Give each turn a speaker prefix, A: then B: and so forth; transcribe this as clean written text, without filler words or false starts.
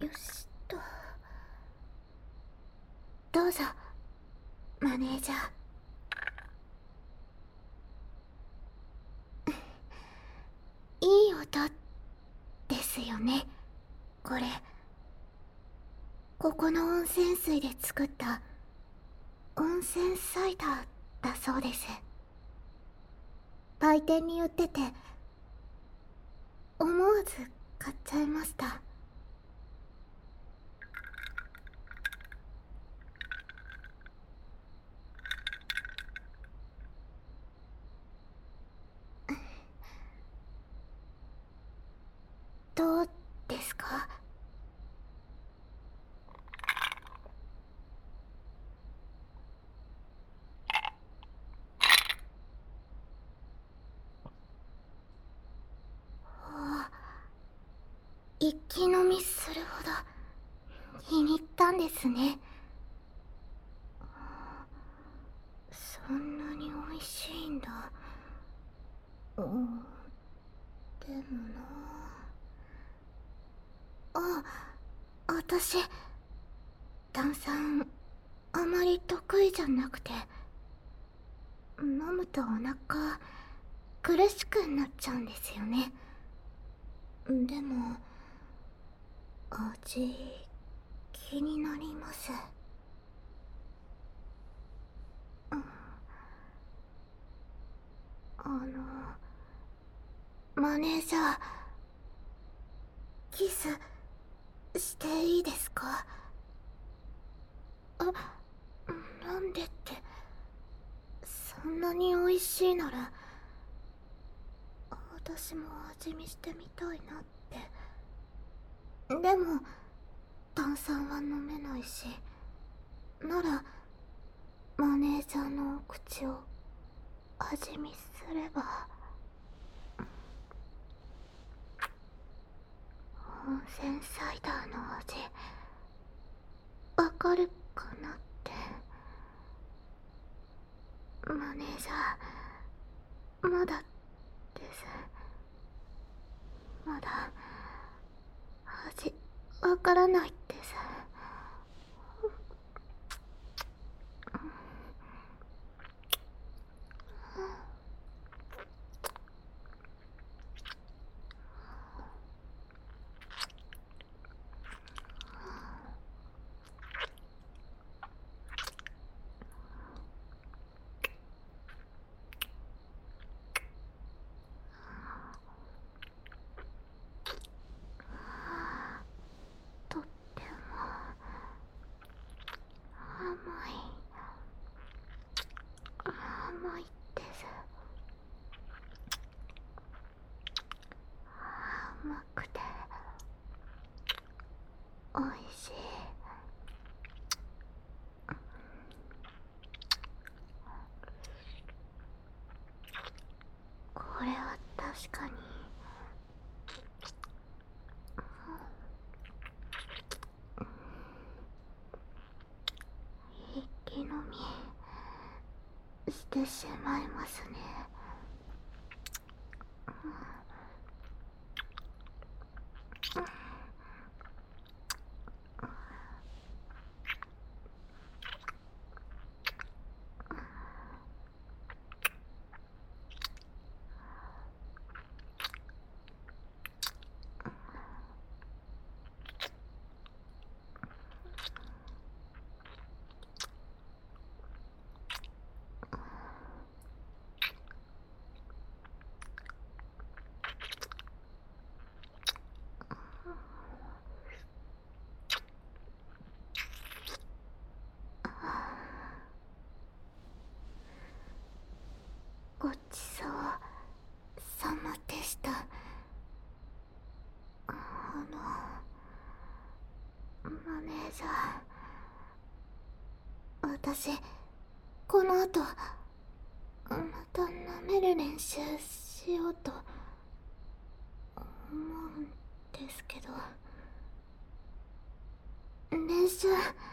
A: しと。どうぞ、マネージャー。いい音ですよね、これ。ここの温泉水で作った温泉サイダーだそうです。売店に売ってて思わず買っちゃいました。どうですか？一気飲みするほど気に入ったんですね。そんなに美味しいんだ。でもなあ。私炭酸あまり得意じゃなくて、飲むとお腹苦しくなっちゃうんですよね。でも味気になります。マネージャー、キスしていいですか？なんでって。そんなに美味しいなら私も味見してみたいなって。でも炭酸は飲めないし、ならマネージャーのお口を味見すれば。温泉サイダーの味わかるかなって。マネージャー、まだです。まだ味わからないです。とっても甘い。甘いです。甘くておいしい。これは確かに一気飲みしてしまいますね。ごちそうさまでした。マネージャー、私この後また舐める練習しようと思うんですけど。練習